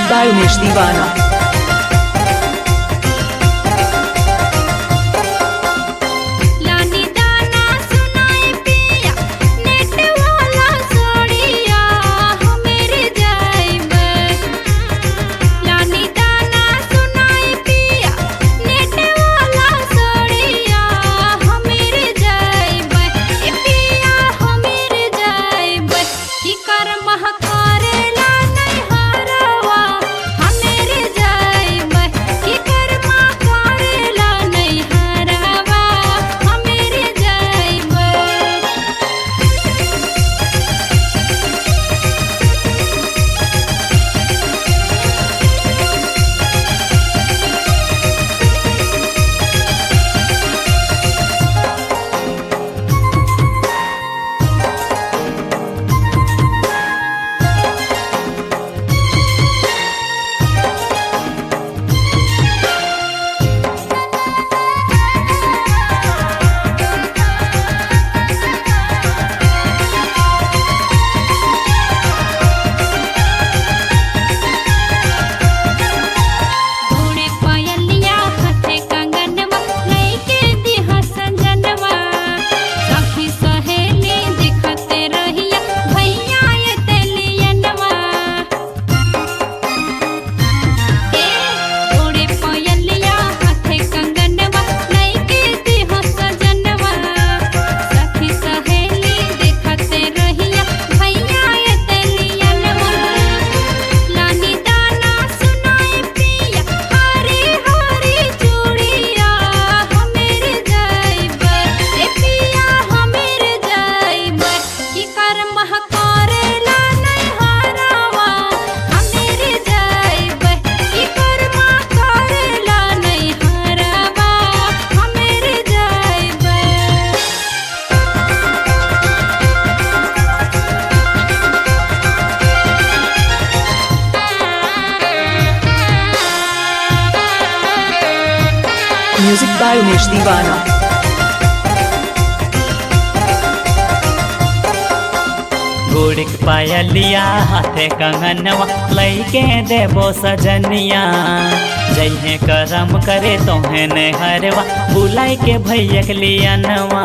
by Umesh Divana. Music by Umesh Divana. गुड़िक पायलिया हाथे कंगनवा लैके देबो सजनिया जइहे करम करे तोहे ने हरवा बुलाई के भैया के लियनवा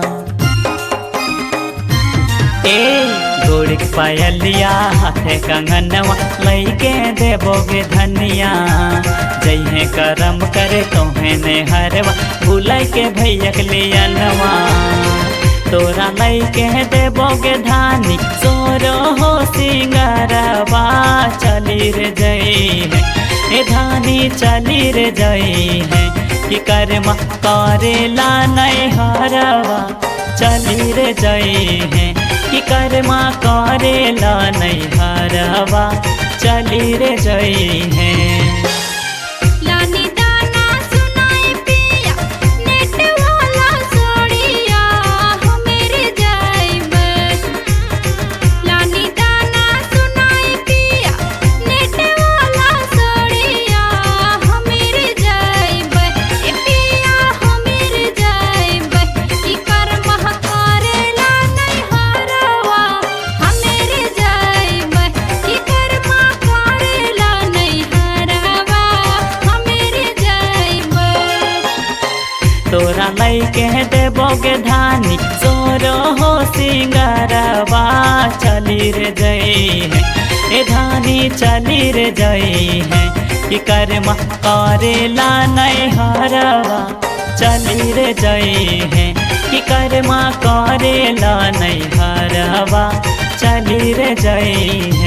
ए गुड़िक पायलिया हाथे कंगनवा लैके देबोगे धनिया जइहे करम करे तोहे ने हरवा बुलाई के भैया के लियनवा तोरा लैके देबोगे धानी सोरो हो सिंगारवा चली रे जई है ए धानी चली रे जई है कि कर्मा करेला नहीं हरवा चली रे जई है कि कर्मा करेला नहीं हरवा चली रे जई है। तोरा लैके देबोगे धानी सोरो हो सिंगारवा चली रे जई है ए धानी चली रे जई है कि कर्मा करेला नहीं हरवा चली रे जई है कि कर्मा करेला नहीं हरवा चली रे जई।